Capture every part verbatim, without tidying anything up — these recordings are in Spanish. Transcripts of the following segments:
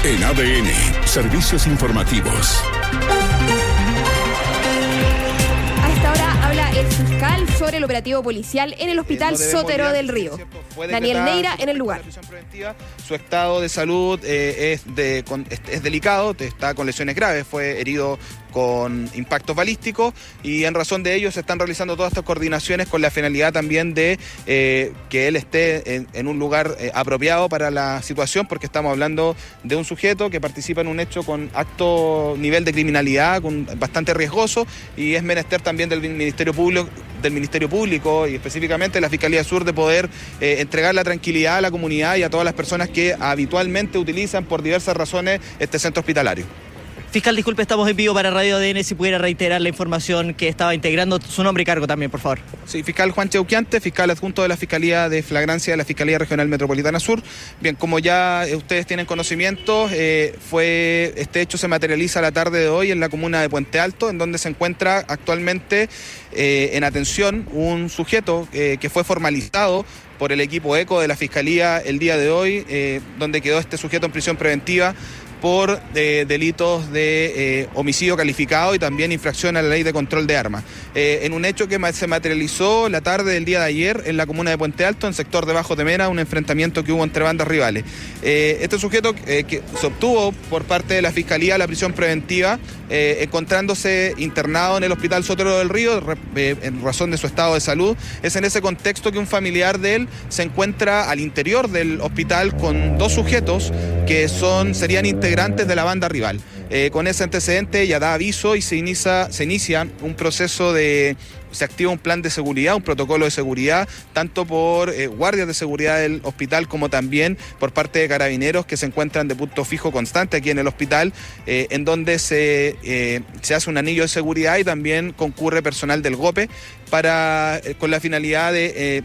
En A D N, Servicios Informativos. A esta hora habla el fiscal sobre el operativo policial en el hospital eh, no Sotero del Río. Daniel Neira en el lugar. Su estado de salud eh, es, de, con, es, es delicado, está con lesiones graves, fue herido con impactos balísticos y en razón de ello se están realizando todas estas coordinaciones con la finalidad también de eh, que él esté en, en un lugar eh, apropiado para la situación, porque estamos hablando de un sujeto que participa en un hecho con alto nivel de criminalidad, con, bastante riesgoso, y es menester también del Ministerio Público, del Ministerio Público y específicamente de la Fiscalía Sur de poder eh, entregar la tranquilidad a la comunidad y a todas las personas que habitualmente utilizan por diversas razones este centro hospitalario. Fiscal, disculpe, estamos en vivo para Radio A D N, si pudiera reiterar la información que estaba integrando, su nombre y cargo también, por favor. Sí, fiscal Juan Cheuquiante, fiscal adjunto de la Fiscalía de Flagrancia de la Fiscalía Regional Metropolitana Sur. Bien, como ya ustedes tienen conocimiento, eh, fue este hecho se materializa la tarde de hoy en la comuna de Puente Alto, en donde se encuentra actualmente eh, en atención un sujeto eh, que fue formalizado por el equipo ECO de la Fiscalía el día de hoy, eh, donde quedó este sujeto en prisión preventiva por eh, delitos de eh, homicidio calificado y también infracción a la ley de control de armas. Eh, en un hecho que se materializó la tarde del día de ayer en la comuna de Puente Alto, en sector de Bajo Temera, un enfrentamiento que hubo entre bandas rivales. Eh, este sujeto eh, que se obtuvo por parte de la Fiscalía la prisión preventiva, eh, encontrándose internado en el Hospital Sotero del Río, eh, en razón de su estado de salud. Es en ese contexto que un familiar de él se encuentra al interior del hospital con dos sujetos que son serían integrantes de la banda rival. Eh, con ese antecedente ya da aviso y se inicia, se inicia un proceso de... Se activa un plan de seguridad, un protocolo de seguridad, tanto por eh, guardias de seguridad del hospital como también por parte de carabineros que se encuentran de punto fijo constante aquí en el hospital, eh, en donde se, eh, se hace un anillo de seguridad y también concurre personal del GOPE para, eh, con la finalidad de... Eh,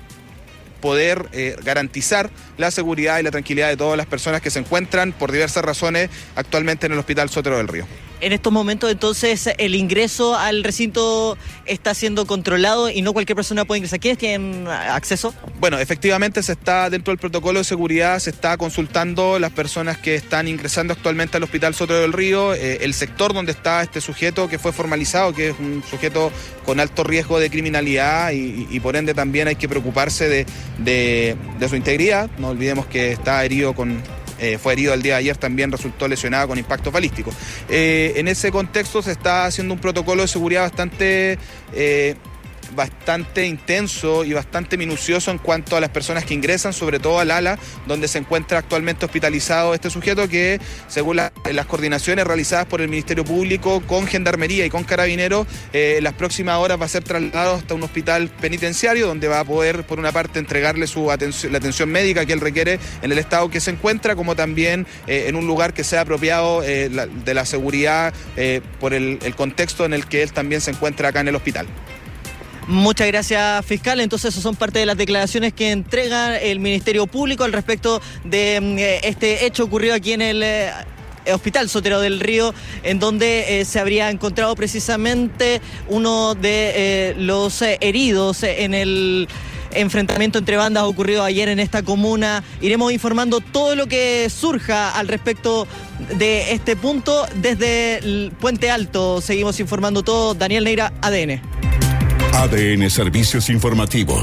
poder eh, garantizar la seguridad y la tranquilidad de todas las personas que se encuentran por diversas razones actualmente en el Hospital Sotero del Río. En estos momentos, entonces, el ingreso al recinto está siendo controlado y no cualquier persona puede ingresar. ¿Quiénes tienen acceso? Bueno, efectivamente se está, dentro del protocolo de seguridad, se está consultando las personas que están ingresando actualmente al Hospital Sotero del Río, eh, el sector donde está este sujeto que fue formalizado, que es un sujeto con alto riesgo de criminalidad y, y por ende también hay que preocuparse de, de, de su integridad. No olvidemos que está herido con... Eh, fue herido el día de ayer, también resultó lesionado con impactos balísticos. Eh, en ese contexto se está haciendo un protocolo de seguridad bastante... Eh, bastante intenso y bastante minucioso en cuanto a las personas que ingresan, sobre todo al ala, donde se encuentra actualmente hospitalizado este sujeto que, según la, las coordinaciones realizadas por el Ministerio Público con Gendarmería y con Carabineros, eh, en las próximas horas va a ser trasladado hasta un hospital penitenciario donde va a poder, por una parte, entregarle su atención, la atención médica que él requiere en el estado que se encuentra, como también eh, en un lugar que sea apropiado eh, la, de la seguridad eh, por el, el contexto en el que él también se encuentra acá en el hospital. Muchas gracias, fiscal. Entonces, eso son parte de las declaraciones que entrega el Ministerio Público al respecto de eh, este hecho ocurrido aquí en el eh, Hospital Sotero del Río, en donde eh, se habría encontrado precisamente uno de eh, los eh, heridos en el enfrentamiento entre bandas ocurrido ayer en esta comuna. Iremos informando todo lo que surja al respecto de este punto desde el Puente Alto. Seguimos informando todo. Daniel Neira, A D N. A D N Servicios Informativos.